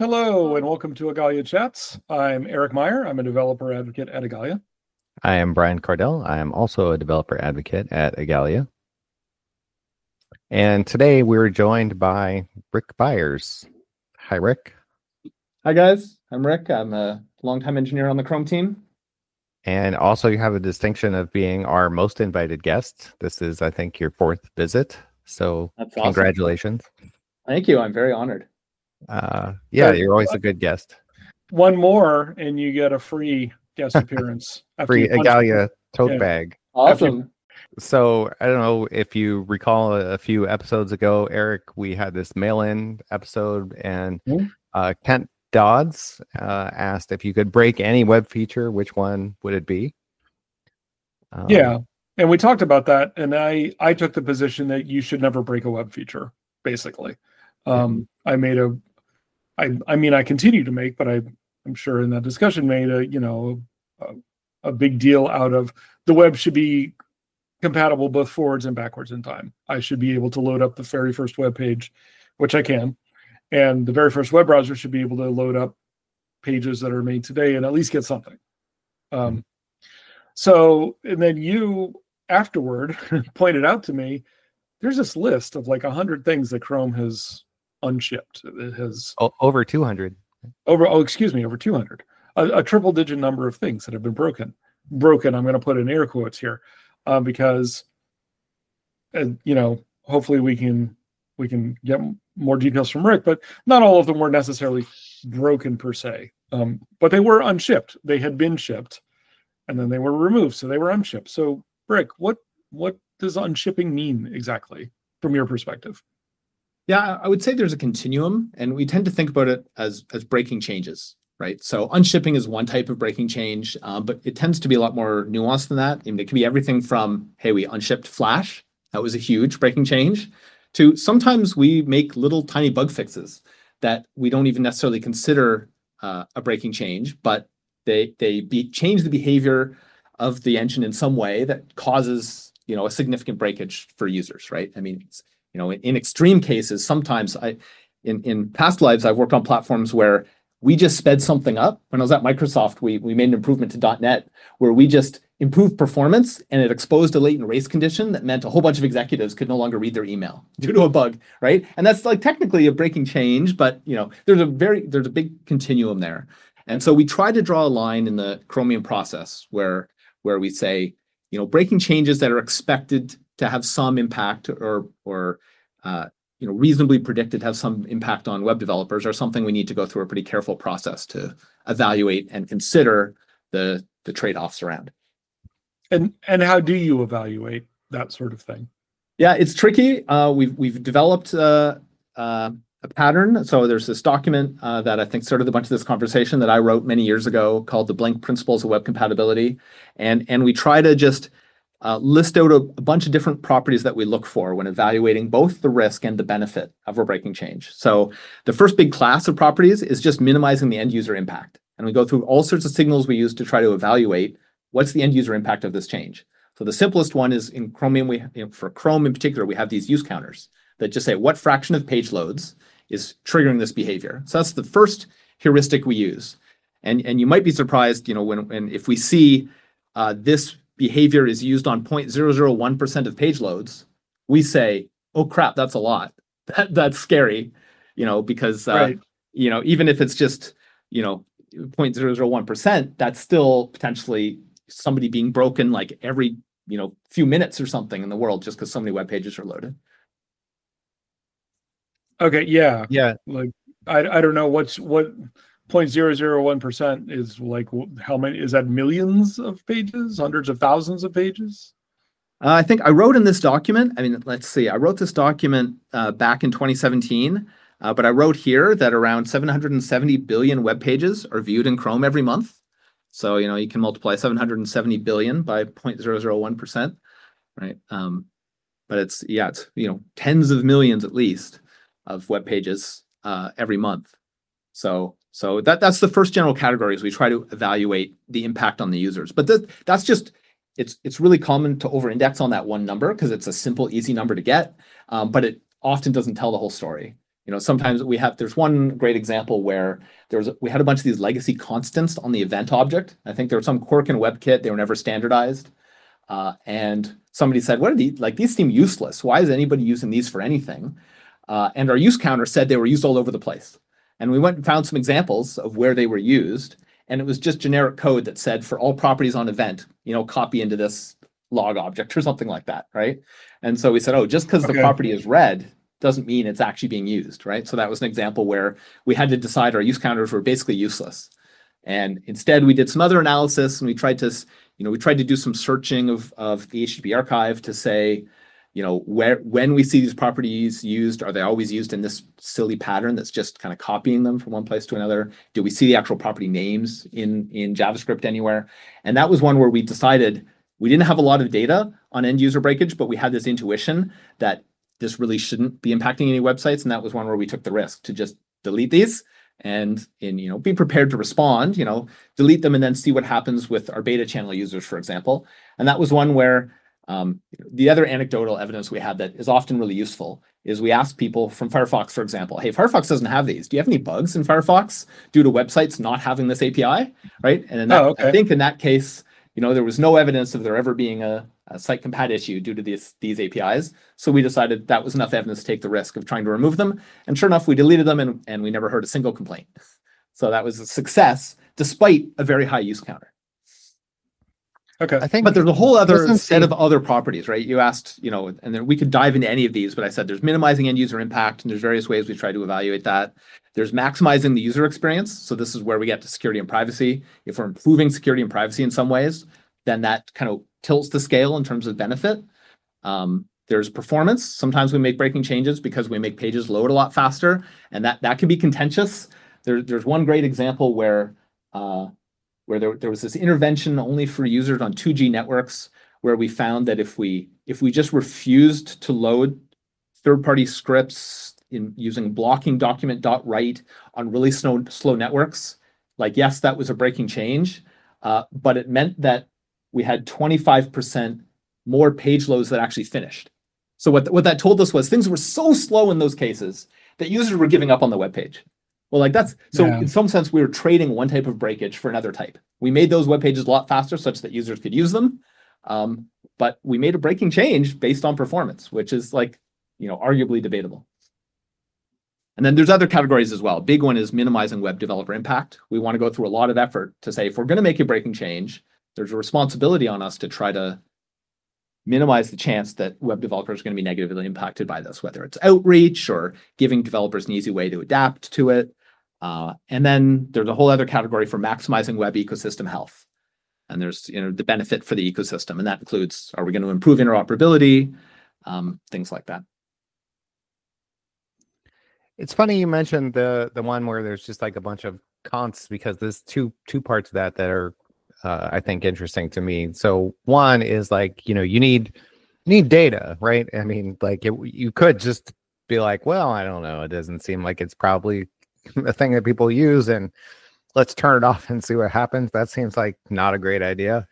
Hello and welcome to Agalia Chats. I'm Eric Meyer. I'm a developer advocate at Agalia. I am Brian Cardell. I am also a developer advocate at Agalia. And today we're joined by Rick Byers. Hi, Rick. Hi, guys. I'm Rick. I'm a longtime engineer on the Chrome team. And also you have a distinction of being our most invited guest. This is, I think, your fourth visit. So That's awesome. Congratulations. Thank you. I'm very honored. You're always a good guest. One more and you get a free guest appearance. Free Agalia tote bag. Awesome. So I don't know if you recall a few episodes ago, Eric, we had this mail-in episode and Kent Dodds asked if you could break any web feature, which one would it be? Yeah, and we talked about that, and I took the position that you should never break a web feature, basically. I continue to make, but I'm sure in that discussion made a big deal out of the web should be compatible both forwards and backwards in time. I should be able to load up the very first web page, which I can, and the very first web browser should be able to load up pages that are made today and at least get something. So, and then you afterward pointed out to me, there's this list of like 100 things that Chrome has unshipped. It has over 200. Over 200. A triple digit number of things that have been broken. I'm going to put in air quotes here because, hopefully we can get more details from Rick, but not all of them were necessarily broken per se. But they were unshipped. They had been shipped and then they were removed. So they were unshipped. So Rick, what does unshipping mean exactly from your perspective? Yeah, I would say there's a continuum, and we tend to think about it as breaking changes, right? So unshipping is one type of breaking change, but it tends to be a lot more nuanced than that. I mean, it can be everything from, hey, we unshipped Flash. That was a huge breaking change, to sometimes we make little tiny bug fixes that we don't even necessarily consider a breaking change, but they change the behavior of the engine in some way that causes a significant breakage for users, right? I mean, in extreme cases, sometimes in past lives, I've worked on platforms where we just sped something up. When I was at Microsoft, we made an improvement to .NET where we just improved performance and it exposed a latent race condition that meant a whole bunch of executives could no longer read their email due to a bug, right? And that's like technically a breaking change, but there's a big continuum there. And so we try to draw a line in the Chromium process where we say, breaking changes that are expected to have some impact or reasonably predicted to have some impact on web developers are something we need to go through a pretty careful process to evaluate and consider the trade-offs around. And how do you evaluate that sort of thing? Yeah, it's tricky. We've developed a pattern. So there's this document that I think started a bunch of this conversation that I wrote many years ago called the Blink Principles of Web Compatibility. And we try to just list out a bunch of different properties that we look for when evaluating both the risk and the benefit of a breaking change. So the first big class of properties is just minimizing the end user impact. And we go through all sorts of signals we use to try to evaluate what's the end user impact of this change. So the simplest one is in Chromium, for Chrome in particular, we have these use counters that just say what fraction of page loads is triggering this behavior. So that's the first heuristic we use. And you might be surprised, when if we see this behavior is used on 0.001% of page loads, we say, oh crap, that's a lot. That's scary, because right. Even if it's just 0.001%, that's still potentially somebody being broken like every few minutes or something in the world just because so many web pages are loaded. Okay, yeah. Like I don't know what 0.001% is like. How many is that? Millions of pages, hundreds of thousands of pages? I think I wrote in this document. I mean, let's see. I wrote this document back in 2017, but I wrote here that around 770 billion web pages are viewed in Chrome every month. So you can multiply 770 billion by 0.001%, right? But it's tens of millions at least of web pages every month. So that's the first general category is we try to evaluate the impact on the users. But that's just, it's really common to over-index on that one number because it's a simple, easy number to get, but it often doesn't tell the whole story. sometimes there's one great example where we had a bunch of these legacy constants on the event object. I think there was some quirk in WebKit. They were never standardized. And somebody said, what are these? Like, these seem useless. Why is anybody using these for anything? And our use counter said they were used all over the place. And we went and found some examples of where they were used. And it was just generic code that said, for all properties on event, copy into this log object or something like that, right? And so we said, oh, just because the property is red doesn't mean it's actually being used, right? So that was an example where we had to decide our use counters were basically useless. And instead, we did some other analysis, and we tried to do some searching of the HTTP archive to say, when we see these properties used, are they always used in this silly pattern that's just kind of copying them from one place to another? Do we see the actual property names in JavaScript anywhere? And that was one where we decided we didn't have a lot of data on end user breakage, but we had this intuition that this really shouldn't be impacting any websites. And that was one where we took the risk to just delete these and be prepared to respond, delete them and then see what happens with our beta channel users, for example. And that was one where the other anecdotal evidence we had that is often really useful is we asked people from Firefox, for example, hey, Firefox doesn't have these. Do you have any bugs in Firefox due to websites not having this API, right? And I think in that case, there was no evidence of there ever being a site compat issue due to these APIs. So we decided that was enough evidence to take the risk of trying to remove them. And sure enough, we deleted them and we never heard a single complaint. So that was a success despite a very high use counter. Okay. But there's a whole other set of other properties, right? You asked, and then we could dive into any of these, but I said there's minimizing end user impact, and there's various ways we try to evaluate that. There's maximizing the user experience. So this is where we get to security and privacy. If we're improving security and privacy in some ways, then that kind of tilts the scale in terms of benefit. There's performance. Sometimes we make breaking changes because we make pages load a lot faster, and that can be contentious. There's one great example where there was this intervention only for users on 2G networks, where we found that if we just refused to load third-party scripts in using blocking document.write on really slow networks, yes, that was a breaking change, but it meant that we had 25% more page loads that actually finished. So what that told us was things were so slow in those cases that users were giving up on the web page. Well, in some sense, we were trading one type of breakage for another type. We made those web pages a lot faster such that users could use them. But we made a breaking change based on performance, which is arguably debatable. And then there's other categories as well. Big one is minimizing web developer impact. We want to go through a lot of effort to say, if we're going to make a breaking change, there's a responsibility on us to try to minimize the chance that web developers are going to be negatively impacted by this, whether it's outreach or giving developers an easy way to adapt to it. And then there's a whole other category for maximizing web ecosystem health. And there's the benefit for the ecosystem. And that includes, are we going to improve interoperability, things like that. It's funny you mentioned the one where there's just a bunch of consts, because there's two parts of that are I think interesting to me. So one is you need data, right? I mean, you could just be well, I don't know, it doesn't seem like it's probably a thing that people use, and let's turn it off and see what happens. That seems like not a great idea,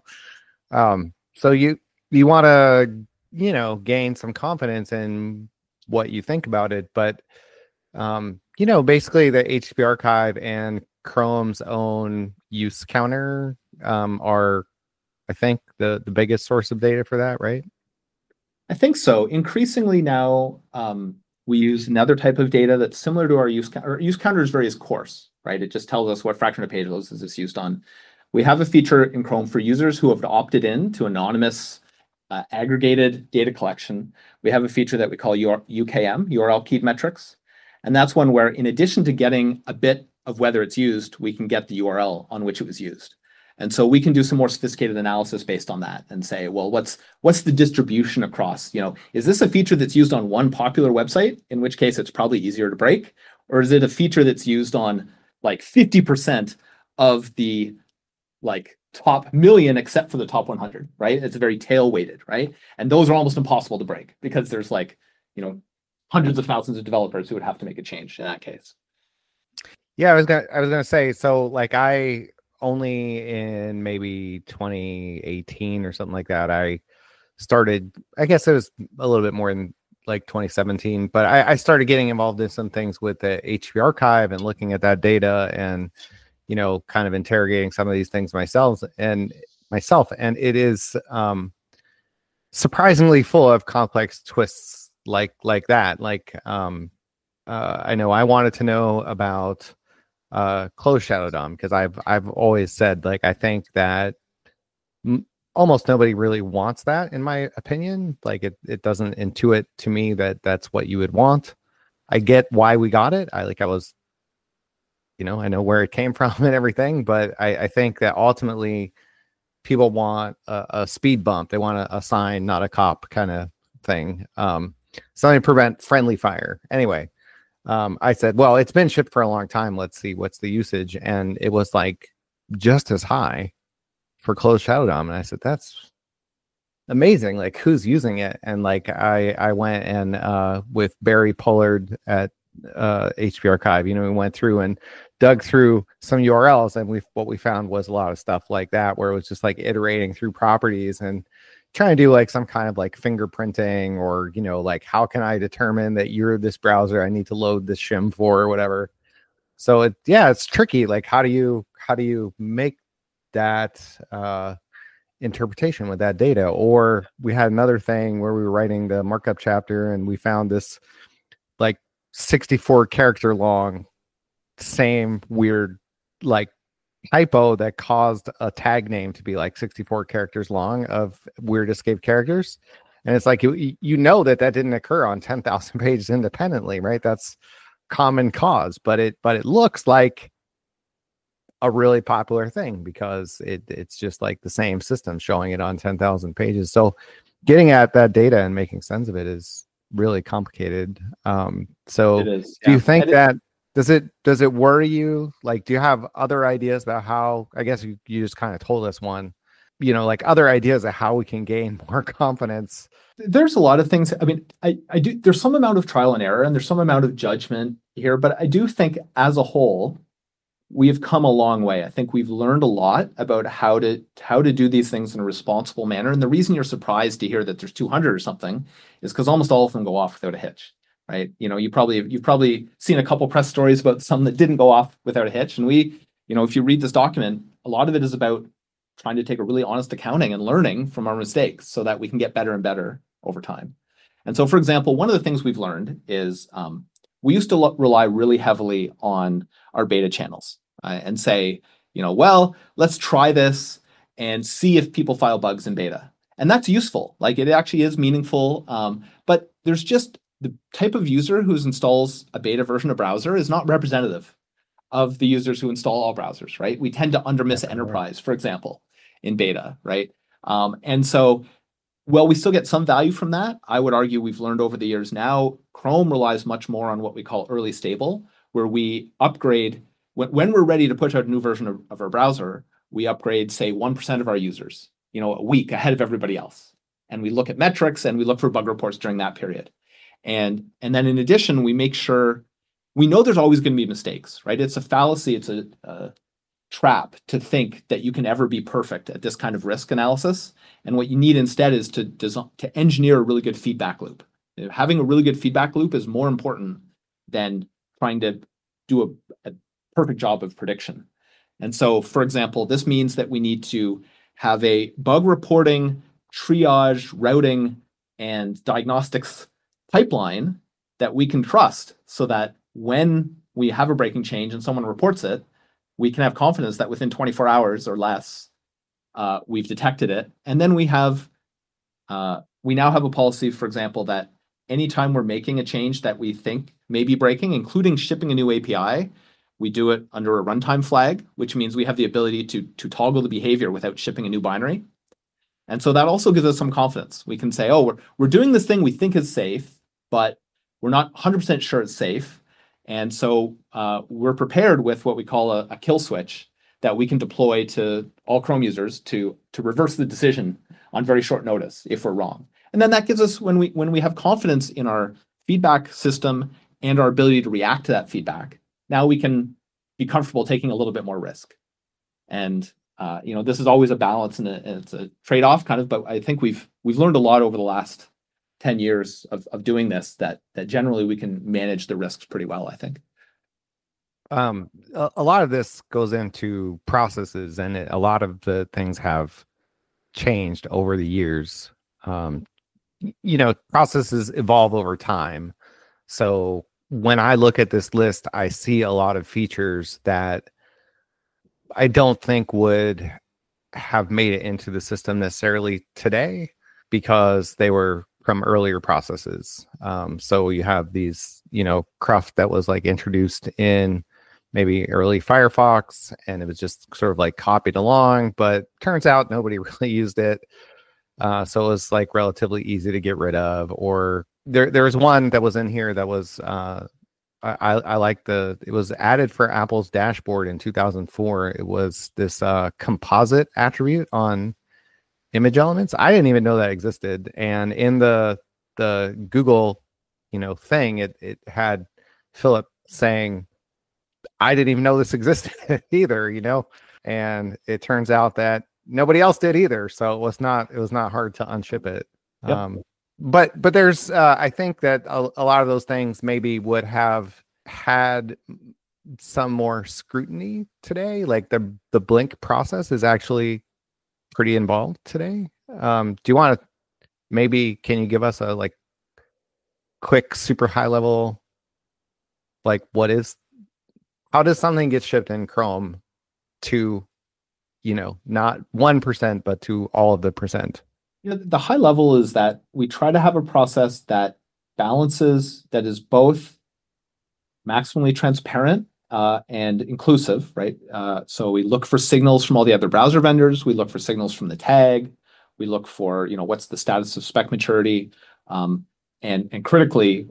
so you want to gain some confidence in what you think about it, but basically the HTTP archive and Chrome's own use counter are, I think, the biggest source of data for that, right? I think so. Increasingly now, we use another type of data that's similar to our use counter. Our use counter is very coarse, right? It just tells us what fraction of page loads is this used on. We have a feature in Chrome for users who have opted in to anonymous aggregated data collection. We have a feature that we call UKM, URL keyed metrics. And that's one where, in addition to getting a bit of whether it's used, we can get the URL on which it was used. And so we can do some more sophisticated analysis based on that and say, well, what's the distribution across? Is this a feature that's used on one popular website, in which case it's probably easier to break? Or is it a feature that's used on 50% of the top million except for the top 100, right? It's very tail weighted, right? And those are almost impossible to break because there's hundreds of thousands of developers who would have to make a change in that case. Yeah, I was gonna say, so I only in maybe 2018 or something like that, I started, I guess it was a little bit more than like 2017, but I started getting involved in some things with the HP archive and looking at that data and, you know, kind of interrogating some of these things myself. And it is surprisingly full of complex twists like that. Like, I know I wanted to know about closed Shadow DOM, because I've always said, like, I think that almost nobody really wants that, in my opinion. Like, it doesn't intuit to me that that's what you would want. I get why we got it. I was, you know, I know where it came from and everything, but I think that ultimately people want a speed bump. They want a sign, not a cop kind of thing. Something to prevent friendly fire. Anyway, I said, well, it's been shipped for a long time. Let's see what's the usage. And it was like just as high for closed Shadow DOM. And I said, that's amazing. Like, who's using it? And like, I went and with Barry Pollard at HP Archive, you know, we went through and dug through some URLs, and what we found was a lot of stuff like that, where it was just like iterating through properties and trying to do like some kind of like fingerprinting, or, you know, like, how can I determine that you're this browser I need to load this shim for, or whatever. So it's tricky. Like, how do you make that interpretation with that data? Or we had another thing where we were writing the markup chapter, and we found this like 64 character long, same weird like typo that caused a tag name to be like 64 characters long of weird escape characters. And it's like, you know that didn't occur on 10,000 pages independently, right? That's common cause, but it looks like a really popular thing because it's just like the same system showing it on 10,000 pages. So getting at that data and making sense of it is really complicated. So It is, do you think that does it worry you? Like, do you have other ideas about how, I guess you just kind of told us one, you know, like other ideas of how we can gain more confidence? There's a lot of things. I mean, I do, there's some amount of trial and error, and there's some amount of judgment here, but I do think as a whole, we have come a long way. I think we've learned a lot about how to do these things in a responsible manner. And the reason you're surprised to hear that there's 200 or something is because almost all of them go off without a hitch. Right? You know, you've probably seen a couple press stories about some that didn't go off without a hitch. And we, you know, if you read this document, a lot of it is about trying to take a really honest accounting and learning from our mistakes so that we can get better and better over time. And so, for example, one of the things we've learned is we used to rely really heavily on our beta channels and say, you know, well, let's try this and see if people file bugs in beta. And that's useful. Like, it actually is meaningful. But there's just the type of user who installs a beta version of browser is not representative of the users who install all browsers, right? We tend to undermiss enterprise, for example, in beta, right? And so, well, we still get some value from that. I would argue we've learned over the years now, Chrome relies much more on what we call early stable, where we upgrade, when we're ready to push out a new version of our browser, we upgrade, say, 1% of our users, you know, a week ahead of everybody else. And we look at metrics and we look for bug reports during that period. And then in addition, we make sure, we know there's always going to be mistakes, right? It's a fallacy, it's a trap to think that you can ever be perfect at this kind of risk analysis. And what you need instead is to engineer a really good feedback loop. Having a really good feedback loop is more important than trying to do a perfect job of prediction. And so, for example, this means that we need to have a bug reporting, triage, routing, and diagnostics pipeline that we can trust, so that when we have a breaking change and someone reports it, we can have confidence that within 24 hours or less, we've detected it. And then we now have a policy, for example, that anytime we're making a change that we think may be breaking, including shipping a new API, we do it under a runtime flag, which means we have the ability to toggle the behavior without shipping a new binary. And so that also gives us some confidence. We can say, oh, we're doing this thing we think is safe, but we're not 100% sure it's safe. And so we're prepared with what we call a kill switch that we can deploy to all Chrome users to reverse the decision on very short notice if we're wrong. And then that gives us, when we have confidence in our feedback system and our ability to react to that feedback, now we can be comfortable taking a little bit more risk. And you know, this is always a balance, and it's a trade-off kind of, but I think we've learned a lot over the last 10 years of doing this that generally we can manage the risks pretty well, I think. A lot of this goes into processes, and a lot of the things have changed over the years. Processes evolve over time. So when I look at this list, I see a lot of features that I don't think would have made it into the system necessarily today because they were from earlier processes. So you have these, cruft that was like introduced in maybe early Firefox, and it was just sort of like copied along, but turns out nobody really used it. So it was like relatively easy to get rid of. Or there was one that was in here that was I like it was added for Apple's dashboard in 2004. It was this composite attribute on image elements. I didn't even know that existed. And in the Google, thing, it had Philip saying, I didn't even know this existed either, and it turns out that nobody else did either. So it was not hard to unship it. Yep. But there's, I think that a lot of those things maybe would have had some more scrutiny today. Like the Blink process is actually pretty involved today. Do you want to, maybe, can you give us a like quick, super high level, like how does something get shipped in Chrome to, not 1%, but to all of the percent? The high level is that we try to have a process that balances, that is both maximally transparent and inclusive, right? So we look for signals from all the other browser vendors. We look for signals from the tag. We look for, what's the status of spec maturity. And critically,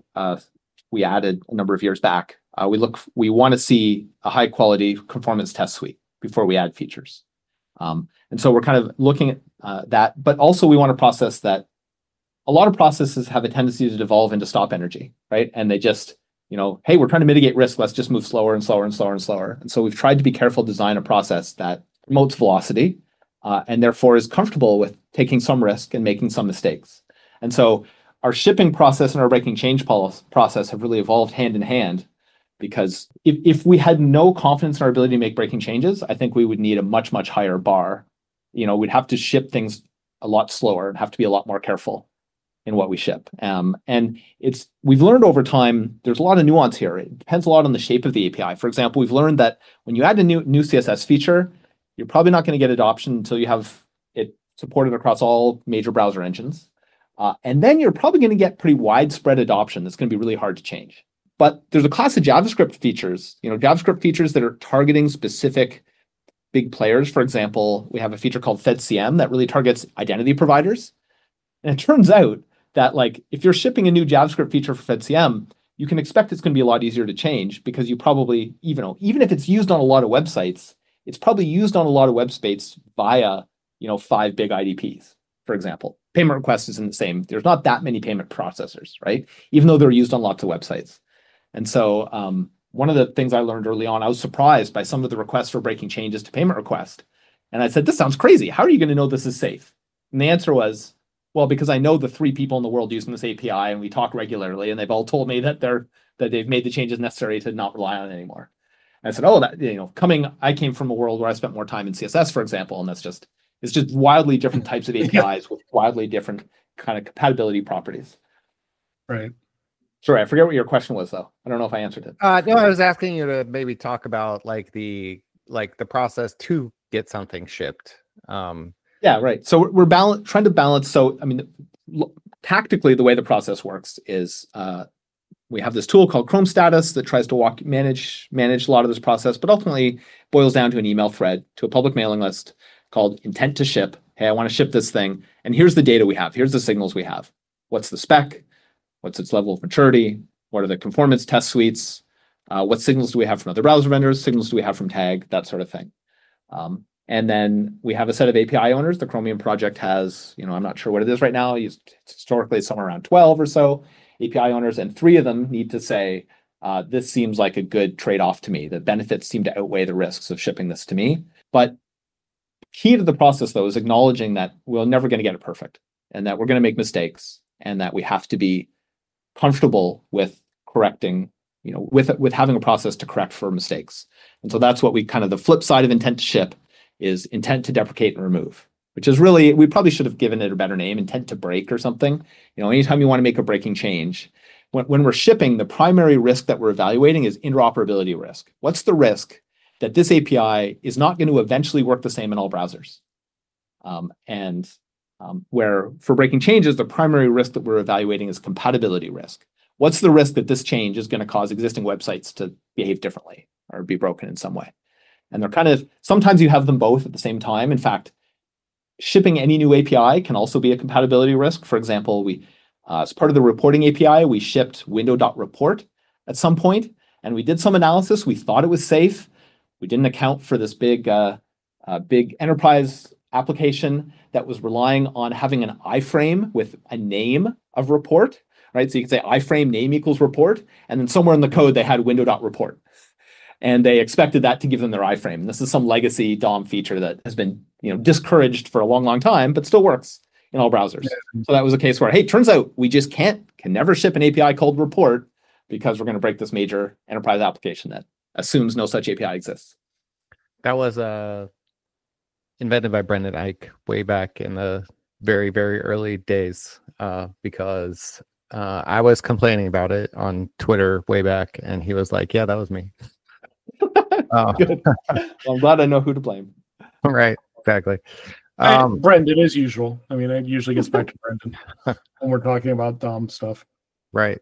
we added a number of years back, we want to see a high quality conformance test suite before we add features. And so we're kind of looking at that, but also we want to process that. A lot of processes have a tendency to devolve into stop energy, right? And they just, hey, we're trying to mitigate risk. Let's just move slower and slower and slower and slower. And so we've tried to be careful to design a process that promotes velocity and therefore is comfortable with taking some risk and making some mistakes. And so our shipping process and our breaking change process have really evolved hand in hand. Because if we had no confidence in our ability to make breaking changes, I think we would need a much, much higher bar. We'd have to ship things a lot slower and have to be a lot more careful in what we ship. And we've learned over time, there's a lot of nuance here. It depends a lot on the shape of the API. For example, we've learned that when you add a new CSS feature, you're probably not going to get adoption until you have it supported across all major browser engines. And then you're probably going to get pretty widespread adoption that's going to be really hard to change. But there's a class of JavaScript features, JavaScript features that are targeting specific big players. For example, we have a feature called FedCM that really targets identity providers. And it turns out that if you're shipping a new JavaScript feature for FedCM, you can expect it's going to be a lot easier to change because you probably, even if it's used on a lot of websites, it's probably used on a lot of websites via, 5 big IDPs, for example. Payment request isn't the same. There's not that many payment processors, right? Even though they're used on lots of websites. And so one of the things I learned early on, I was surprised by some of the requests for breaking changes to payment request. And I said, this sounds crazy. How are you going to know this is safe? And the answer was, well, because I know the 3 people in the world using this API and we talk regularly and they've all told me that they've made the changes necessary to not rely on it anymore. And I said, oh, that, I came from a world where I spent more time in CSS, for example, and it's just wildly different types of APIs with wildly different kind of compatibility properties. Right. Sorry, I forget what your question was, though. I don't know if I answered it. No, I was asking you to maybe talk about the process to get something shipped. Yeah, right. So we're trying to balance. So, tactically, the way the process works is we have this tool called Chrome Status that tries to manage a lot of this process, but ultimately boils down to an email thread, to a public mailing list called intent to ship. Hey, I want to ship this thing. And here's the data we have. Here's the signals we have. What's the spec? What's its level of maturity? What are the conformance test suites? What signals do we have from other browser vendors? Signals do we have from tag? That sort of thing. And then we have a set of API owners. The Chromium project has, I'm not sure what it is right now. Historically, it's somewhere around 12 or so API owners, and 3 of them need to say, this seems like a good trade-off to me. The benefits seem to outweigh the risks of shipping this to me. But key to the process, though, is acknowledging that we're never going to get it perfect and that we're going to make mistakes. and that we have to be comfortable with correcting, with having a process to correct for mistakes. And so that's what we kind of, the flip side of intent to ship is intent to deprecate and remove, which is really, we probably should have given it a better name, intent to break or something. Anytime you want to make a breaking change, when we're shipping, the primary risk that we're evaluating is interoperability risk. What's the risk that this API is not going to eventually work the same in all browsers? Where for breaking changes, the primary risk that we're evaluating is compatibility risk. What's the risk that this change is going to cause existing websites to behave differently or be broken in some way? And they're kind of, sometimes you have them both at the same time. In fact, shipping any new API can also be a compatibility risk. For example, as part of the reporting API, we shipped window.report at some point, and we did some analysis. We thought it was safe. We didn't account for this big enterprise application that was relying on having an iframe with a name of report, right? So you could say iframe name equals report, and then somewhere in the code they had window.report. And they expected that to give them their iframe. And this is some legacy DOM feature that has been discouraged for a long, long time, but still works in all browsers. Yeah. So that was a case where, hey, turns out we just can never ship an API called report because we're going to break this major enterprise application that assumes no such API exists. That was invented by Brendan Eich way back in the very, very early days because I was complaining about it on Twitter way back, and he was like, yeah, that was me. Good. Well, I'm glad I know who to blame. Right, exactly. Brendan, as usual. I mean, it usually gets back to Brendan when we're talking about DOM stuff. Right.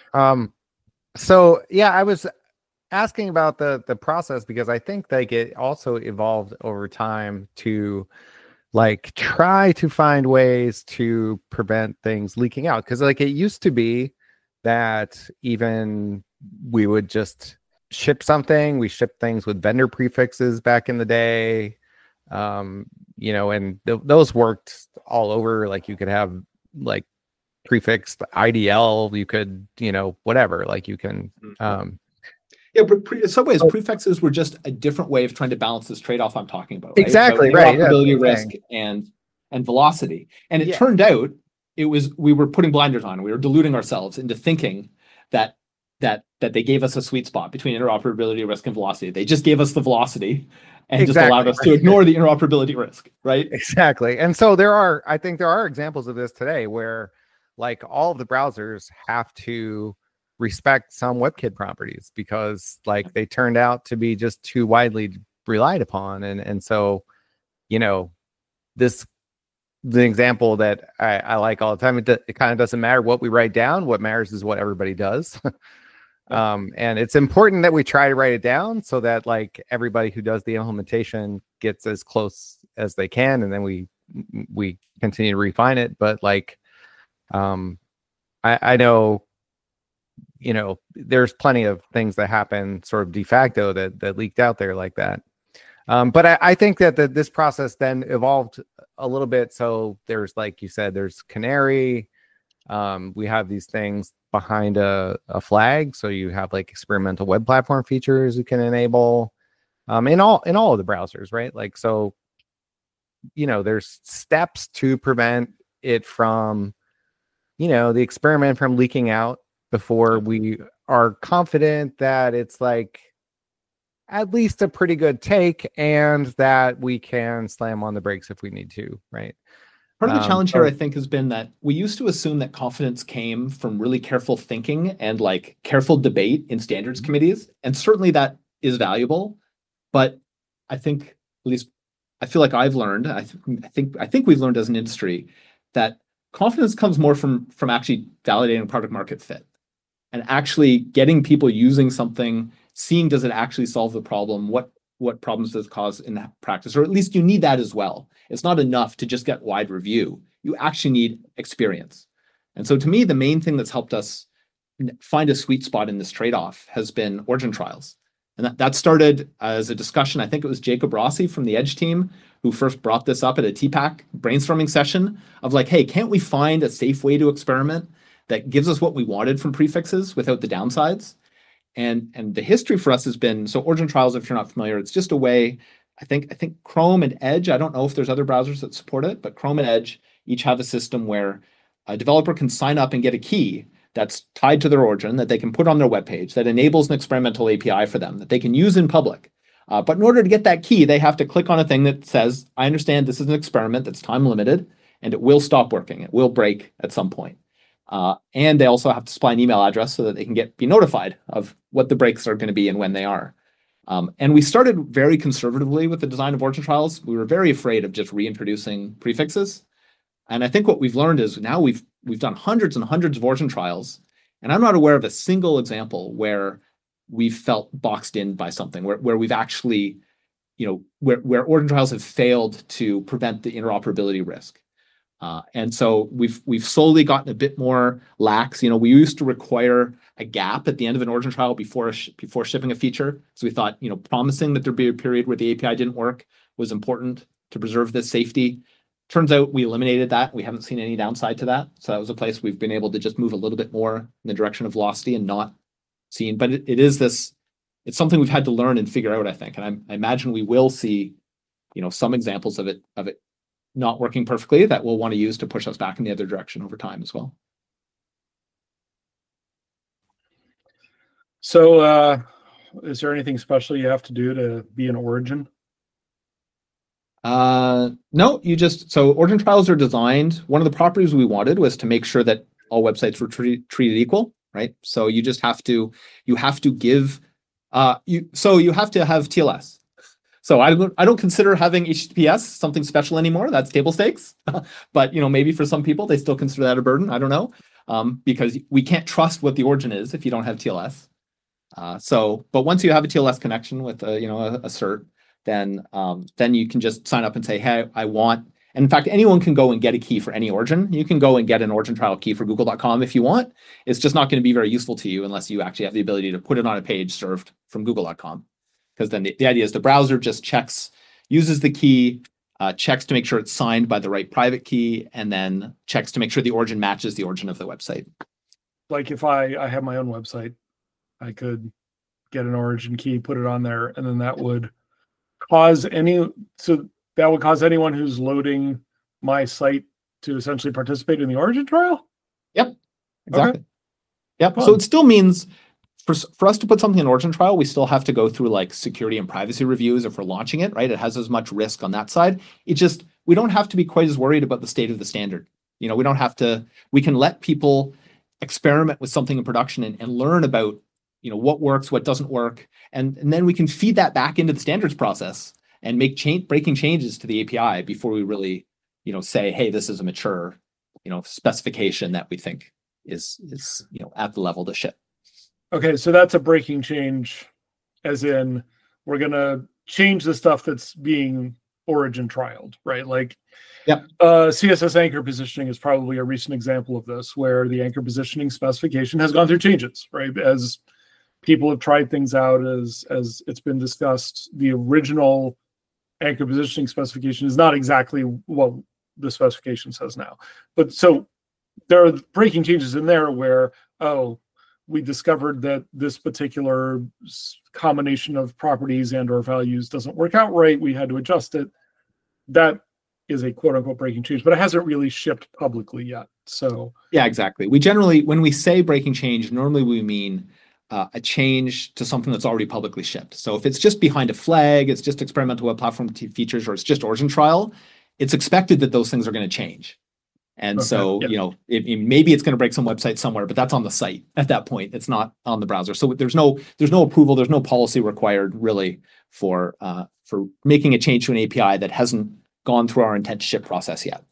So yeah, I was asking about the process because I think like it also evolved over time to like try to find ways to prevent things leaking out. Because like it used to be that even we would just ship something, we shipped things with vendor prefixes back in the day, and those worked all over. Like you could have like prefixed IDL, you could, whatever, like you can. Yeah, but in some ways, prefixes were just a different way of trying to balance this trade-off I'm talking about. Right? Exactly, so right. Interoperability risk and velocity. And it turned out we were putting blinders on. We were deluding ourselves into thinking that they gave us a sweet spot between interoperability risk and velocity. They just gave us the velocity and just allowed us to ignore the interoperability risk, right? Exactly. And so I think there are examples of this today where like all of the browsers have to respect some WebKit properties because like they turned out to be just too widely relied upon. And so, the example that I like all the time, it kind of doesn't matter what we write down. What matters is what everybody does. And it's important that we try to write it down so that like everybody who does the implementation gets as close as they can. And then we continue to refine it. But like, I know, there's plenty of things that happen sort of de facto that leaked out there like that. But I think that this process then evolved a little bit. So there's, like you said, there's Canary. We have these things behind a flag. So you have like experimental web platform features you can enable in all of the browsers, right? Like, so, there's steps to prevent it from, the experiment from leaking out before we are confident that it's like at least a pretty good take and that we can slam on the brakes if we need to, right? Part of the challenge here, I think, has been that we used to assume that confidence came from really careful thinking and like careful debate in standards committees. And certainly that is valuable. But I think, at least I feel like I've learned, I think we've learned as an industry that confidence comes more from actually validating product market fit and actually getting people using something, seeing does it actually solve the problem, what problems does it cause in that practice, or at least you need that as well. It's not enough to just get wide review. You actually need experience. And so to me, the main thing that's helped us find a sweet spot in this trade-off has been origin trials. And that started as a discussion. I think it was Jacob Rossi from the Edge team who first brought this up at a TPAC brainstorming session of like, hey, can't we find a safe way to experiment that gives us what we wanted from prefixes without the downsides? And the history for us has been, so origin trials, if you're not familiar, it's just a way, I think Chrome and Edge, I don't know if there's other browsers that support it, but Chrome and Edge each have a system where a developer can sign up and get a key that's tied to their origin that they can put on their webpage that enables an experimental API for them that they can use in public. But in order to get that key, they have to click on a thing that says, I understand this is an experiment that's time limited and it will stop working. It will break at some point. And they also have to supply an email address so that they can be notified of what the breaks are going to be and when they are. And we started very conservatively with the design of origin trials. We were very afraid of just reintroducing prefixes. And I think what we've learned is now we've done hundreds and hundreds of origin trials, and I'm not aware of a single example where we've felt boxed in by something, where we've actually, where origin trials have failed to prevent the interoperability risk. And so we've slowly gotten a bit more lax. We used to require a gap at the end of an origin trial before shipping a feature. So we thought, promising that there'd be a period where the API didn't work was important to preserve this safety. Turns out we eliminated that. We haven't seen any downside to that. So that was a place we've been able to just move a little bit more in the direction of velocity and not seen. But it's something we've had to learn and figure out, I think. And I imagine we will see, some examples of it not working perfectly that we'll want to use to push us back in the other direction over time as well. So is there anything special you have to do to be an origin? No, so origin trials are designed. One of the properties we wanted was to make sure that all websites were treated equal, right? So you have to give, you have to have TLS. So I don't consider having HTTPS something special anymore. That's table stakes. But maybe for some people they still consider that a burden. I don't know, because we can't trust what the origin is if you don't have TLS. But once you have a TLS connection with a cert, then you can just sign up and say, hey, I want. And in fact, anyone can go and get a key for any origin. You can go and get an origin trial key for google.com if you want. It's just not going to be very useful to you unless you actually have the ability to put it on a page served from google.com. Because then the idea is the browser just uses the key, checks to make sure it's signed by the right private key, and then checks to make sure the origin matches the origin of the website. Like if I have my own website, I could get an origin key, put it on there, and then that would cause anyone who's loading my site to essentially participate in the origin trial? Yep, exactly. Okay. Yep. Fun. So it still means for us to put something in origin trial, we still have to go through like security and privacy reviews if we're launching it, right? It has as much risk on that side. We don't have to be quite as worried about the state of the standard. We can let people experiment with something in production and learn about, what works, what doesn't work. And then we can feed that back into the standards process and make breaking changes to the API before we really, say, hey, this is a mature, specification that we think is at the level to ship. Okay, so that's a breaking change, as in we're going to change the stuff that's being origin trialed, right? Like, yep. CSS anchor positioning is probably a recent example of this, where the anchor positioning specification has gone through changes, right? As people have tried things out, as it's been discussed, the original anchor positioning specification is not exactly what the specification says now. But so there are breaking changes in there where, we discovered that this particular combination of properties and or values doesn't work out right. We had to adjust it. That is a quote unquote breaking change, but it hasn't really shipped publicly yet. So yeah, exactly. We generally, when we say breaking change, normally we mean a change to something that's already publicly shipped. So if it's just behind a flag, it's just experimental web platform features, or it's just origin trial, it's expected that those things are going to change. And okay, so, yep. Maybe it's going to break some website somewhere, but that's on the site at that point. It's not on the browser. So there's no approval. There's no policy required really for making a change to an API that hasn't gone through our intent to ship process yet.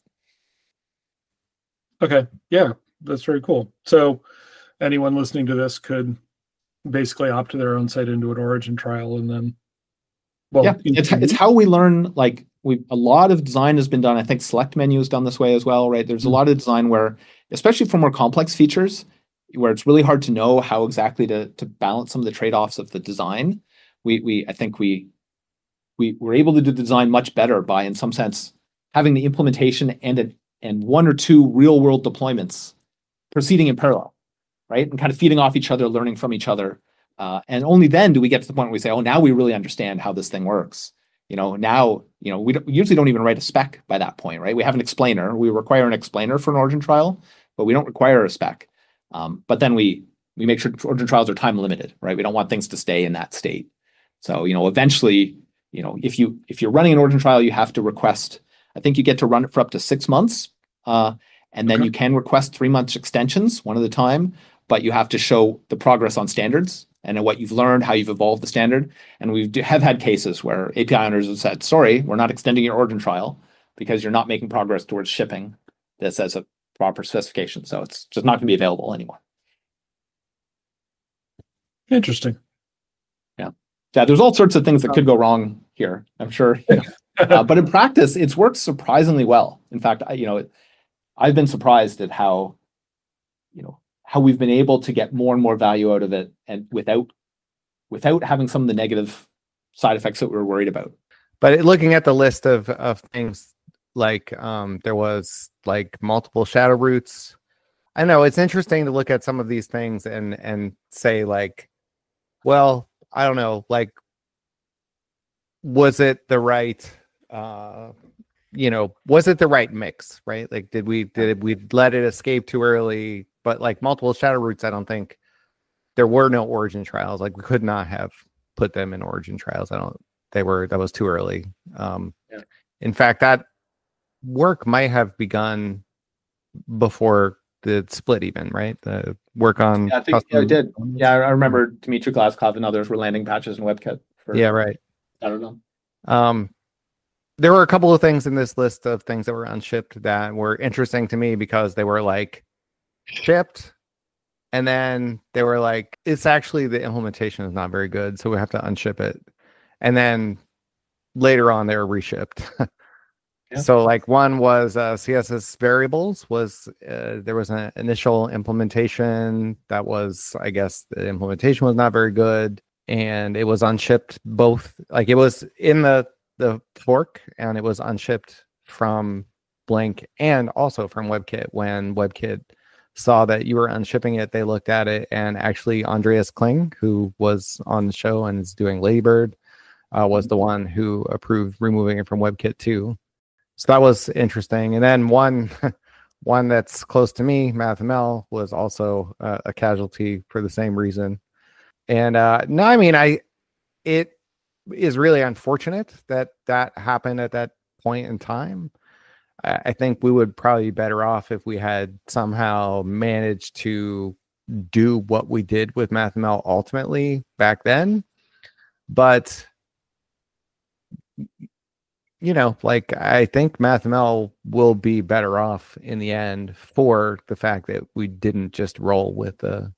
Okay. Yeah, that's very cool. So anyone listening to this could basically opt to their own site into an origin trial, and then, it's how we learn. Like a lot of design has been done. I think select menu is done this way as well, right? There's a lot of design where, especially for more complex features, where it's really hard to know how exactly to balance some of the trade-offs of the design. I think we were able to do the design much better by, in some sense, having the implementation and one or two real-world deployments proceeding in parallel, right? And kind of feeding off each other, learning from each other. And only then do we get to the point where we say, oh, now we really understand how this thing works. We usually don't even write a spec by that point, right? We have an explainer. We require an explainer for an origin trial, but we don't require a spec. But then we make sure origin trials are time limited, right? We don't want things to stay in that state. So, eventually, if you're running an origin trial, you have to request, I think you get to run it for up to 6 months. And then you can request 3 months extensions one at a time, but you have to show the progress on standards and what you've learned, how you've evolved the standard. And we have had cases where API owners have said, sorry, we're not extending your origin trial because you're not making progress towards shipping this as a proper specification. So it's just not going to be available anymore. Interesting. Yeah, there's all sorts of things that could go wrong here, I'm sure. But in practice, it's worked surprisingly well. In fact, I've been surprised at how we've been able to get more and more value out of it, and without having some of the negative side effects that we were worried about. But looking at the list of things, like there was like multiple shadow roots. I know it's interesting to look at some of these things and say like, well, I don't know, like, was it the right was it the right mix, right? Like, did we let it escape too early? But like multiple shadow roots, I don't think there were no origin trials. Like, we could not have put them in origin trials. That was too early. In fact, that work might have begun before the split even, right? The work on... Yeah, I think it did. Yeah, I remember Dmitry Glazkov and others were landing patches in WebKit. Right. I don't know. There were a couple of things in this list of things that were unshipped that were interesting to me because they were like shipped, and then they were like, it's actually the implementation is not very good, so we have to unship it. And then later on, they were reshipped. Yeah. So like one was CSS variables was there was an initial implementation that was, I guess the implementation was not very good, and it was unshipped both, like it was in the fork and it was unshipped from Blink and also from WebKit. When WebKit saw that you were unshipping it, they looked at it, and actually Andreas Kling, who was on the show and is doing Ladybird, was the one who approved removing it from WebKit too. So that was interesting. And then one that's close to me, MathML, was also a casualty for the same reason. And no, I mean, it is really unfortunate that happened at that point in time. I think we would probably be better off if we had somehow managed to do what we did with MathML ultimately back then. But like, I think MathML will be better off in the end for the fact that we didn't just roll with the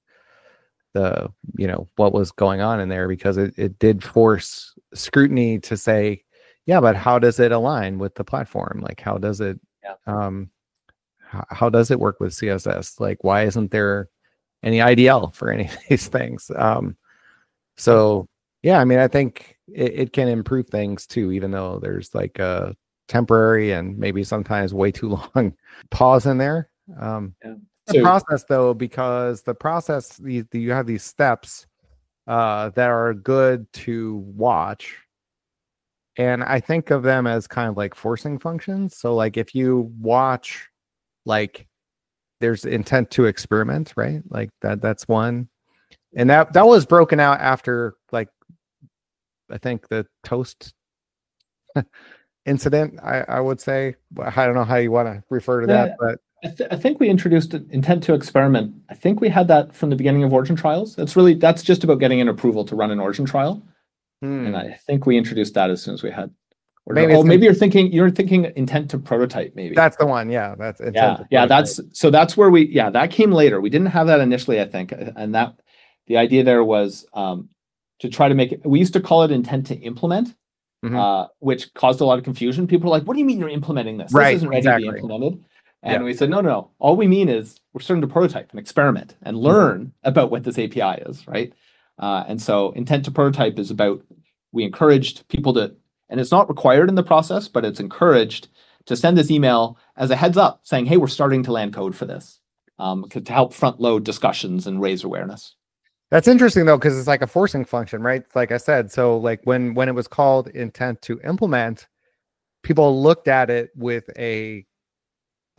what was going on in there, because it did force scrutiny to say, yeah, but how does it align with the platform? Like, how does it how does it work with CSS? Like, why isn't there any IDL for any of these things? So yeah, I mean, I think it can improve things too, even though there's like a temporary and maybe sometimes way too long pause in there. The process though, because the process, you have these steps that are good to watch. And I think of them as kind of like forcing functions. So like if you watch, like there's intent to experiment, right? Like that's one. And that was broken out after, like, I think the toast incident, I would say. I don't know how you want to refer to that, but I think we introduced intent to experiment. I think we had that from the beginning of origin trials. That's just about getting an approval to run an origin trial. And I think we introduced that as soon as we had. Maybe you're thinking intent to prototype. Maybe that's the one. Yeah, that's intent. Yeah. That's where that came later. We didn't have that initially, I think, and that the idea there was to try to make it. We used to call it intent to implement, which caused a lot of confusion. People were like, "What do you mean you're implementing this? This isn't ready to be implemented." And we said, no. All we mean is we're starting to prototype and experiment and learn about what this API is, right? And so intent to prototype is about, we encouraged people to, and it's not required in the process, but it's encouraged to send this email as a heads up saying, hey, we're starting to land code for this, to help front load discussions and raise awareness. That's interesting though, because it's like a forcing function, right? Like I said, so like when it was called intent to implement, people looked at it with a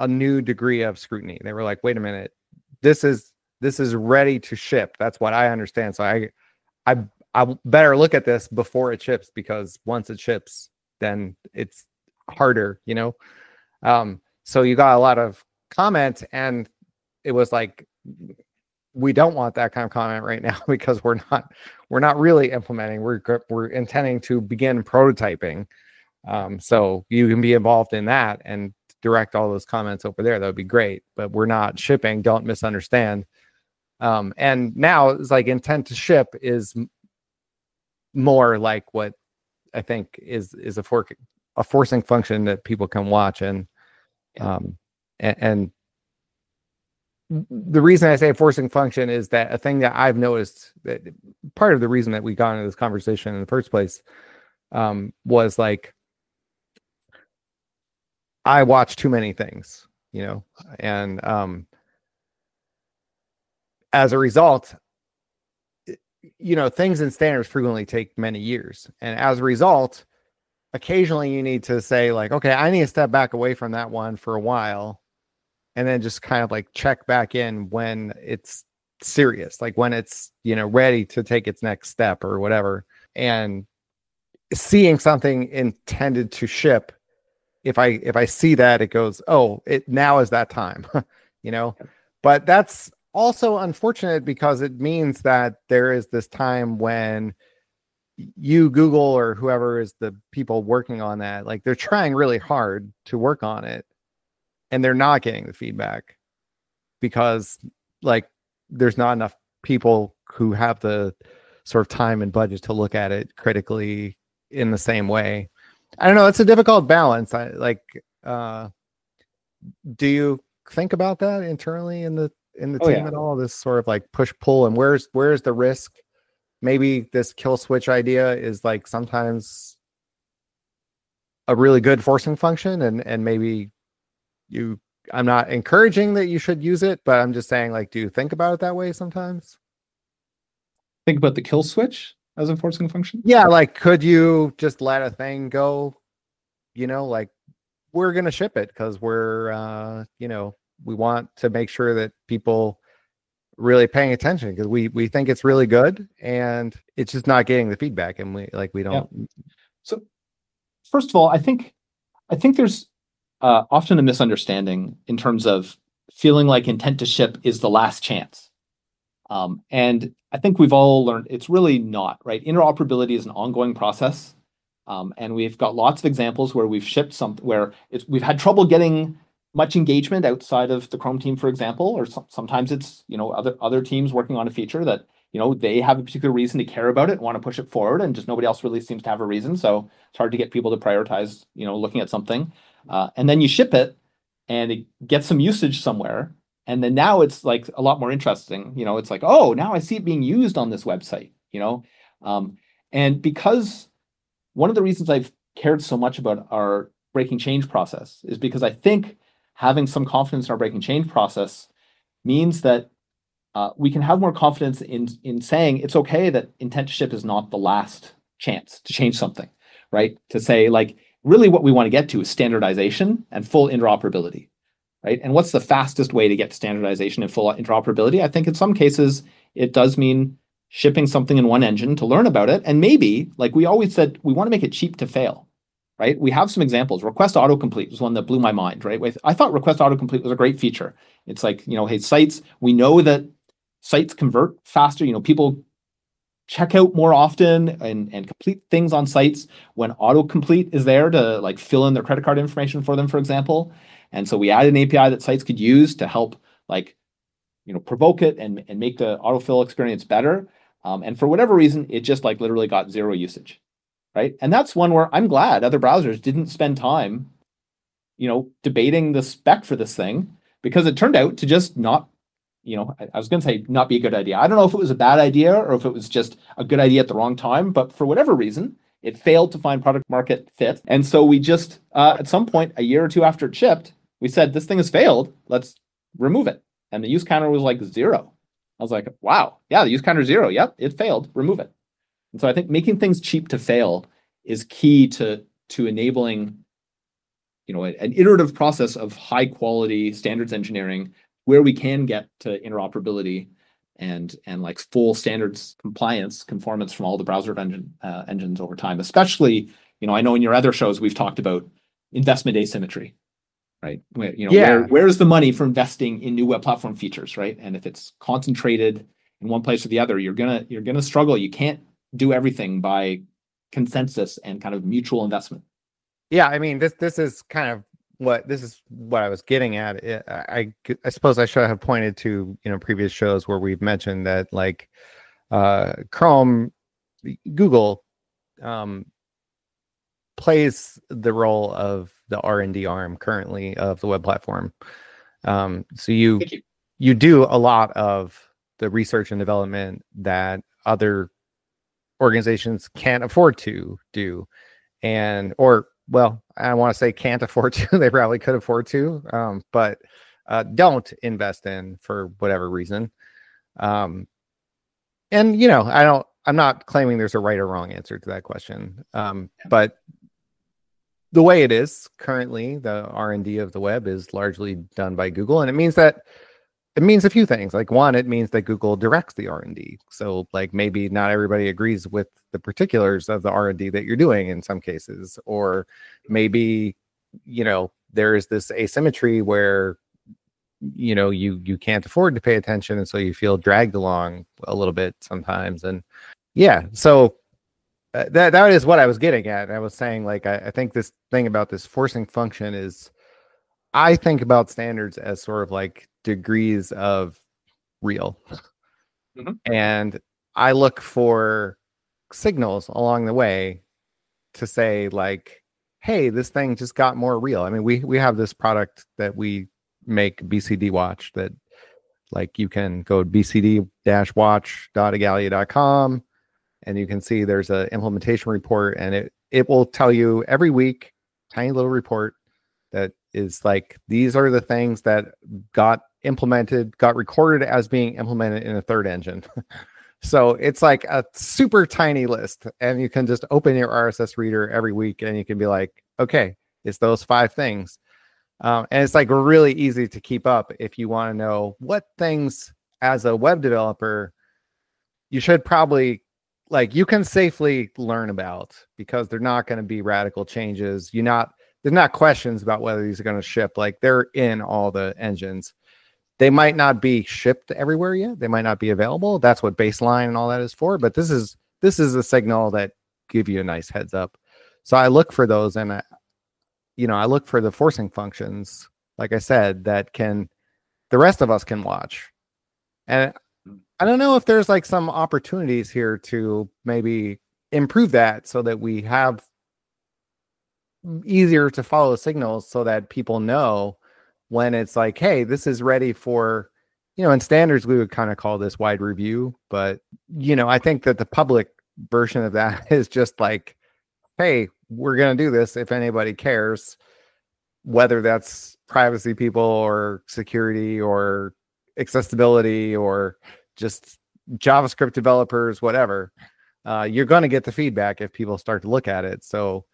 a new degree of scrutiny. They were like, wait a minute, this is ready to ship. That's what I understand. So I better look at this before it ships, because once it ships, then it's harder, you know? So you got a lot of comment, and it was like, we don't want that kind of comment right now, because we're not really implementing. We're intending to begin prototyping. So you can be involved in that and direct all those comments over there. That would be great, but we're not shipping. Don't misunderstand. And now it's like intent to ship is more like what I think is a forcing function that people can watch. And the reason I say forcing function is that a thing that I've noticed, that part of the reason that we got into this conversation in the first place was like, I watch too many things, you know, and as a result, you know, things in standards frequently take many years. And as a result, occasionally you need to say like, okay, I need to step back away from that one for a while, and then just kind of like check back in when it's serious, like when it's, you know, ready to take its next step or whatever. And seeing something intended to ship, if I see that, it goes, oh, it now is that time, you know. But that's also unfortunate, because it means that there is this time when you, Google, or whoever is the people working on that, like they're trying really hard to work on it, and they're not getting the feedback because like there's not enough people who have the sort of time and budget to look at it critically in the same way. I don't know. It's a difficult balance. Do you think about that internally in the team at all? This sort of like push pull, and where's the risk? Maybe this kill switch idea is like sometimes a really good forcing function, and maybe I'm not encouraging that you should use it, but I'm just saying, like, do you think about it that way sometimes? Think about the kill switch as a forcing function? Yeah, like, could you just let a thing go, you know, like, we're going to ship it because we're, you know, we want to make sure that people really paying attention, because we think it's really good, and it's just not getting the feedback, and we don't. Yeah. So first of all, I think there's often a misunderstanding in terms of feeling like intent to ship is the last chance. And I think we've all learned it's really not, right? Interoperability is an ongoing process. And we've got lots of examples where we've shipped something where we've had trouble getting much engagement outside of the Chrome team, for example, or sometimes it's, you know, other teams working on a feature that, you know, they have a particular reason to care about it, want to push it forward, and just nobody else really seems to have a reason. So it's hard to get people to prioritize, you know, looking at something. And then you ship it and it gets some usage somewhere. And then now it's like a lot more interesting. You know, it's like, oh, now I see it being used on this website, you know? And because one of the reasons I've cared so much about our breaking change process is because I think having some confidence in our breaking change process means that we can have more confidence in saying it's okay that intent to ship is not the last chance to change something, right? To say, like, really what we want to get to is standardization and full interoperability, right? And what's the fastest way to get to standardization and full interoperability? I think in some cases, it does mean shipping something in one engine to learn about it. And maybe, like we always said, we want to make it cheap to fail, right? We have some examples. Request autocomplete was one that blew my mind, right? I thought request autocomplete was a great feature. It's like, you know, hey, sites, we know that sites convert faster. You know, people check out more often and complete things on sites when autocomplete is there to like fill in their credit card information for them, for example. And so we added an API that sites could use to help, like, you know, provoke it and make the autofill experience better. And for whatever reason, it just like literally got zero usage, right? And that's one where I'm glad other browsers didn't spend time, you know, debating the spec for this thing, because it turned out to just not, you know, I was going to say not be a good idea. I don't know if it was a bad idea or if it was just a good idea at the wrong time, but for whatever reason, it failed to find product market fit. And so we just, at some point, a year or two after it shipped, we said, this thing has failed, let's remove it. And the use counter was like 0. I was like, wow, yeah, the use counter 0. Yep, it failed, remove it. And so I think making things cheap to fail is key to enabling an iterative process of high quality standards engineering where we can get to interoperability and like full standards conformance from all the browser engines over time. Especially, I know in your other shows we've talked about investment asymmetry, right? Where's the money for investing in new web platform features, right? And if it's concentrated in one place or the other, you're gonna struggle. You can't do everything by consensus and kind of mutual investment. Yeah, I mean, this is what I was getting at. I suppose I should have pointed to previous shows where we've mentioned that like Chrome, Google plays the role of the R&D arm currently of the web platform. So you do a lot of the research and development that other organizations can't afford to do, well, I want to say can't afford to. They probably could afford to, but don't invest in for whatever reason. And I'm not claiming there's a right or wrong answer to that question. But the way it is currently, the R&D of the web is largely done by Google, and it means a few things. Like one, it means that Google directs the R&D. So like maybe not everybody agrees with the particulars of the R&D that you're doing in some cases, or maybe, there is this asymmetry where, you can't afford to pay attention. And so you feel dragged along a little bit sometimes. And yeah, so that is what I was getting at. I was saying, like, I think this thing about this forcing function is, I think about standards as sort of like degrees of real. Mm-hmm. And I look for signals along the way to say like, hey, this thing just got more real. I mean, we have this product that we make, BCD Watch, that like you can go to bcd-watch.igalia.com and you can see there's an implementation report, and it will tell you every week, tiny little report that is like, these are the things that got recorded as being implemented in a third engine. So it's like a super tiny list, and you can just open your RSS reader every week and you can be like, okay, it's those 5 things. And it's like really easy to keep up if you want to know what things as a web developer you should probably, like, you can safely learn about, because they're not going to be radical changes. There's not questions about whether these are going to ship. Like, they're in all the engines. They might not be shipped everywhere yet. They might not be available. That's what baseline and all that is for. But this is a signal that give you a nice heads up. So I look for those, and I look for the forcing functions, like I said, that the rest of us can watch. And I don't know if there's like some opportunities here to maybe improve that so that we have easier to follow signals, so that people know when it's like, hey, this is ready for, in standards, we would kind of call this wide review. But, I think that the public version of that is just like, hey, we're going to do this if anybody cares, whether that's privacy people or security or accessibility or just JavaScript developers, whatever. You're going to get the feedback if people start to look at it. So,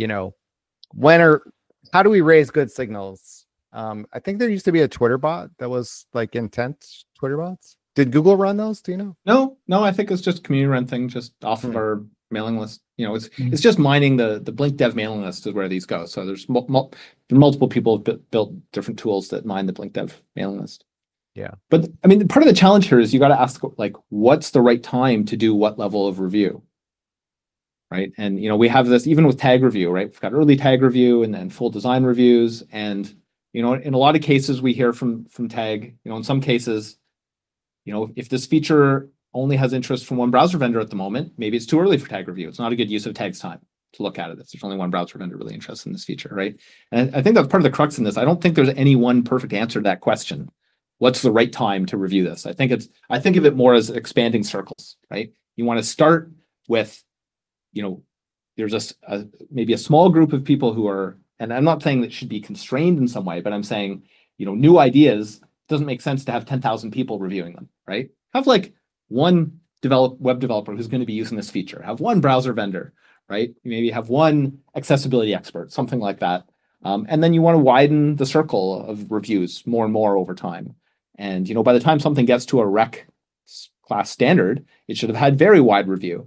how do we raise good signals? I think there used to be a Twitter bot that was like intent Twitter bots. Did Google run those? Do you know? No, I think it's just a community run thing, just off of our mailing list. It's just mining the Blink Dev mailing list is where these go. So there's multiple people have built different tools that mine the Blink Dev mailing list. Yeah. But I mean, part of the challenge here is you got to ask, like, what's the right time to do what level of review? Right. And, we have this even with tag review, right? We've got early tag review and then full design reviews. And, in a lot of cases we hear from tag, in some cases, if this feature only has interest from one browser vendor at the moment, maybe it's too early for tag review. It's not a good use of tag's time to look at it if there's only one browser vendor really interested in this feature, right? And I think that's part of the crux in this. I don't think there's any one perfect answer to that question. What's the right time to review this? I think of it more as expanding circles, right? You want to start with, there's maybe a small group of people who are, and I'm not saying that should be constrained in some way, but I'm saying, new ideas, it doesn't make sense to have 10,000 people reviewing them, right? Have like one web developer who's going to be using this feature. Have one browser vendor, right? Maybe have one accessibility expert, something like that. And then you want to widen the circle of reviews more and more over time. And, by the time something gets to a rec class standard, it should have had very wide review.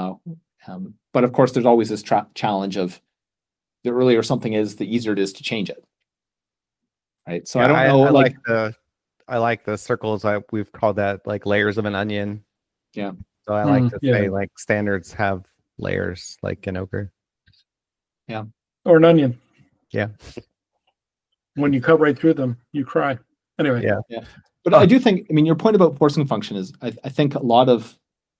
But of course, there's always this challenge of the earlier something is, the easier it is to change it. Right. So I don't know. I like the circles. We've called that like layers of an onion. Yeah. So I like to say like standards have layers, like in Ochre. Yeah. Or an onion. Yeah. When you cut right through them, you cry. Anyway. Yeah. But I do think, your point about forcing function is, I think a lot of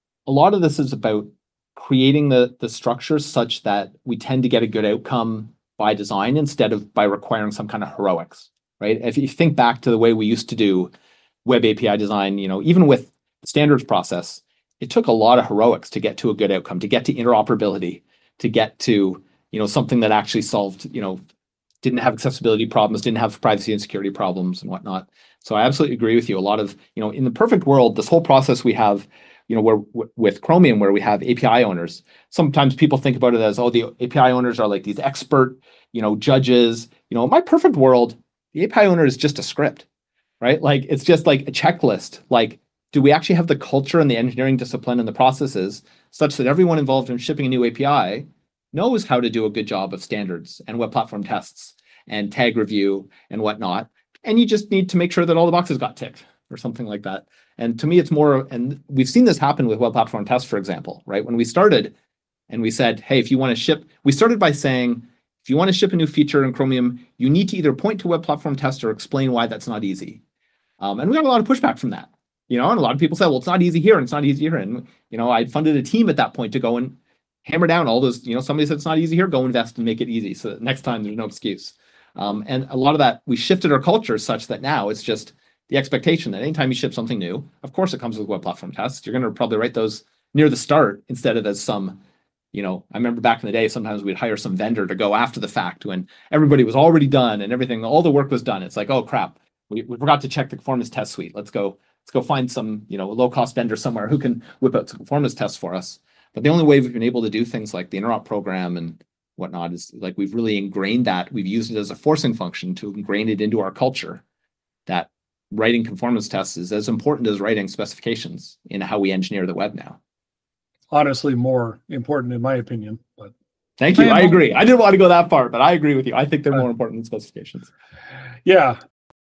this is about creating the structures such that we tend to get a good outcome by design instead of by requiring some kind of heroics, right? If you think back to the way we used to do web API design, even with the standards process, it took a lot of heroics to get to a good outcome, to get to interoperability, to get to, something that actually solved, didn't have accessibility problems, didn't have privacy and security problems and whatnot. So I absolutely agree with you. A lot of, in the perfect world, this whole process we have, where with Chromium, where we have API owners, sometimes people think about it as, the API owners are like these expert, judges. In my perfect world, the API owner is just a script, right? Like, it's just like a checklist. Like, do we actually have the culture and the engineering discipline and the processes such that everyone involved in shipping a new API knows how to do a good job of standards and web platform tests and tag review and whatnot? And you just need to make sure that all the boxes got ticked or something like that. And to me, it's more, and we've seen this happen with web platform tests, for example, right? When we started and we said, hey, if you want to ship, we started by saying, if you want to ship a new feature in Chromium, you need to either point to web platform test or explain why that's not easy. And we got a lot of pushback from that, and a lot of people said, well, it's not easy here and it's not easy here. And, I funded a team at that point to go and hammer down all those, somebody said it's not easy here, go invest and make it easy. So that next time there's no excuse. And a lot of that, we shifted our culture such that now it's just the expectation that anytime you ship something new, of course it comes with web platform tests. You're going to probably write those near the start instead of as some, I remember back in the day, sometimes we'd hire some vendor to go after the fact when everybody was already done and everything, all the work was done. It's like, oh crap, we forgot to check the performance test suite. Let's go find some, low-cost vendor somewhere who can whip out some performance tests for us. But the only way we've been able to do things like the interop program and whatnot is like we've really ingrained that. We've used it as a forcing function to ingrain it into our culture that writing conformance tests is as important as writing specifications in how we engineer the web now. Honestly, more important in my opinion. But thank you. I agree. I didn't want to go that far, but I agree with you. I think they're more important than specifications. Yeah.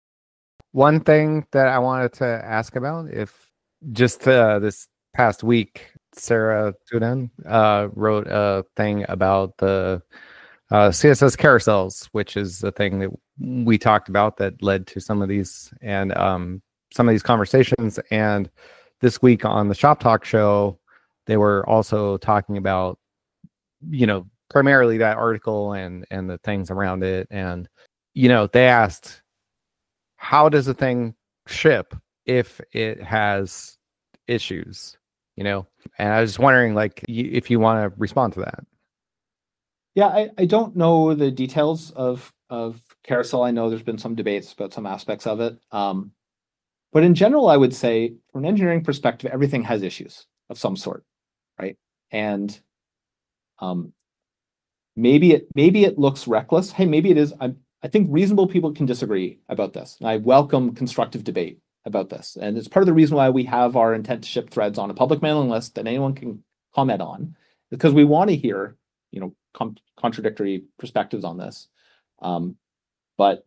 One thing that I wanted to ask about, if just this past week, Sarah Tudan wrote a thing about the CSS carousels, which is the thing that we talked about that led to some of these conversations. And this week on the Shop Talk show, they were also talking about, primarily that article and the things around it. And, they asked, how does a thing ship if it has issues? And I was just wondering, like, if you want to respond to that. Yeah, I don't know the details of Carousel. I know there's been some debates about some aspects of it. But in general, I would say from an engineering perspective, everything has issues of some sort, right? And maybe it looks reckless. Hey, maybe it is. I think reasonable people can disagree about this. And I welcome constructive debate about this. And it's part of the reason why we have our intent to ship threads on a public mailing list that anyone can comment on, because we want to hear, contradictory perspectives on this. But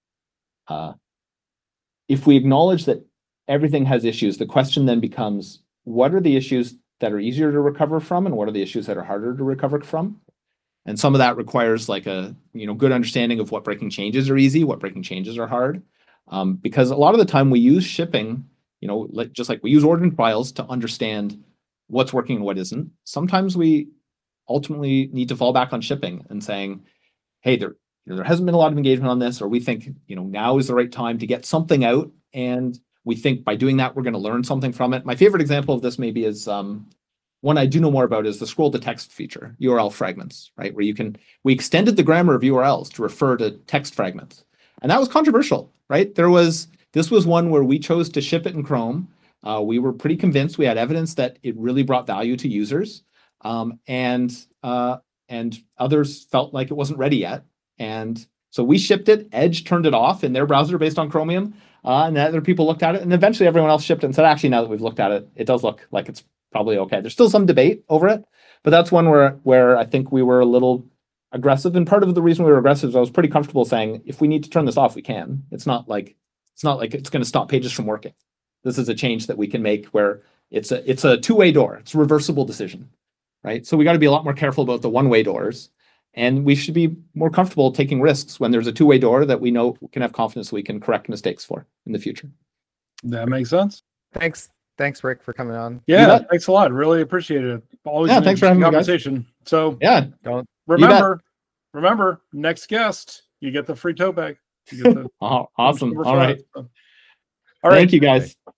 if we acknowledge that everything has issues, the question then becomes, what are the issues that are easier to recover from and what are the issues that are harder to recover from? And some of that requires like a good understanding of what breaking changes are easy, what breaking changes are hard. Because a lot of the time we use shipping, just like we use ordering trials to understand what's working and what isn't. Sometimes we ultimately need to fall back on shipping and saying, hey, there hasn't been a lot of engagement on this, or we think, now is the right time to get something out. And we think by doing that, we're going to learn something from it. My favorite example of this maybe is one I do know more about is the scroll to text feature, URL fragments, right? Where we extended the grammar of URLs to refer to text fragments. And that was controversial, right? This was one where we chose to ship it in Chrome. We were pretty convinced, we had evidence that it really brought value to users. And others felt like it wasn't ready yet. And So we shipped it, Edge turned it off in their browser based on Chromium, and other people looked at it, and eventually everyone else shipped it and said, actually, now that we've looked at it, it does look like it's probably okay. There's still some debate over it, but that's one where I think we were a little aggressive. And part of the reason we were aggressive is I was pretty comfortable saying, if we need to turn this off, we can. It's not like it's going to stop Pages from working. This is a change that we can make where it's a two-way door. It's a reversible decision, right? So we got to be a lot more careful about the one-way doors. And we should be more comfortable taking risks when there's a two-way door that we know we can have confidence we can correct mistakes for in the future. That makes sense. Thanks, Rick, for coming on. Yeah, thanks a lot. Really appreciate it. Always thanks for having me, guys. conversation. So yeah, remember, next guest, you get the free tote bag. You get the awesome. All right. All right. Thank you, guys.